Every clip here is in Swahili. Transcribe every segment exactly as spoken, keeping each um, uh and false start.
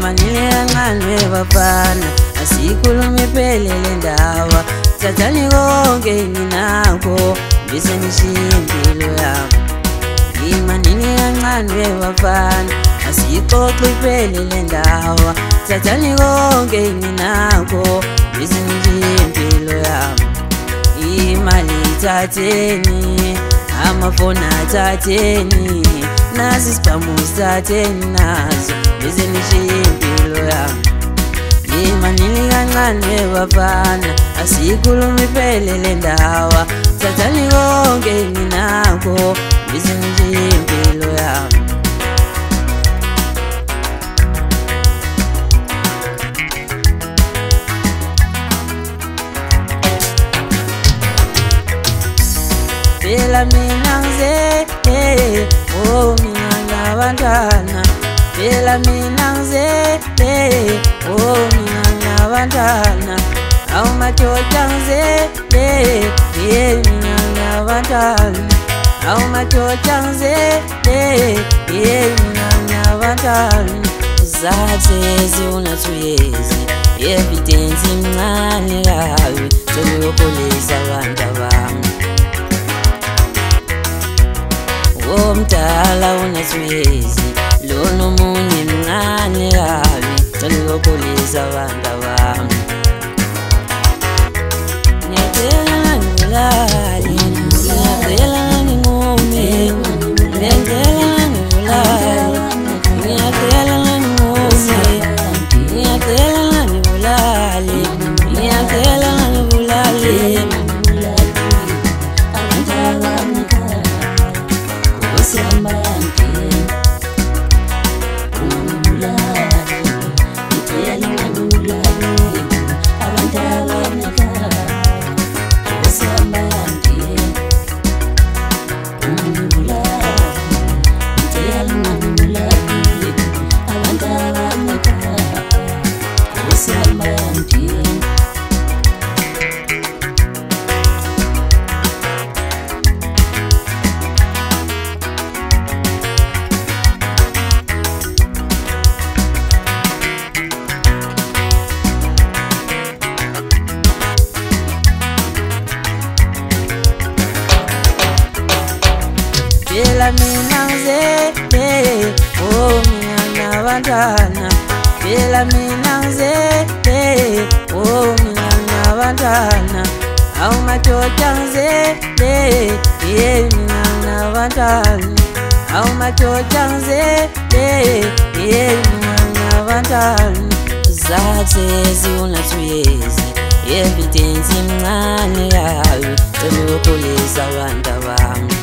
Imanile kancane bafana asikhulume iphelele ndaba thathani konke nginakho bese nishiye impilo yami. Imanile kancane bafana asixoxe iphelele ndaba thathani konke nginakho bese nishiye impilo yami. Imali thatheni, amafoni thatheni, nasi isibhamu thatheni nazo bese nishiye impilo yami. Imanile kancane bafana asikhulume iphelele ndaba thathani konke nginakho bese nishiye impilo yami. Phela mina ngize eh oh mina ngabantwana. Phela mina ngize eh oh mina ngabantwana. Awumadoda ngize eh eh mina ngabantwana. Awumadoda ngize eh eh mina ngabantwana. Uzathezi unathuyezi evidence imncane kabi sokuyopholisa abantu abami. Omdala unathuyezi lona omunye mncane kabi sokuyopholisa abantu abami. Ngiyacela ngibulale, ngiyacela nginqume, ngiyacela ngibulale, ngiyacela nginqume, ngiyacela ngibulale, ngiyacela ngibulale. Phela mina ngize eh oh mina ngabantwana. Phela mina ngize eh oh mina ngabantwana. Awumadoda ngize eh eh mina ngabantwana. Awumadoda ngize eh eh mina ngabantwana. Uzathezi unathuyezi evidence imncane kabi sokuyopholisa abantu abami.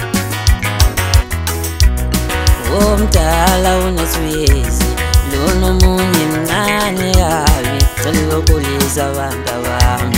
Omdala unathuyezi lona omunye mncane kabi sokuyopholisa abantu abami.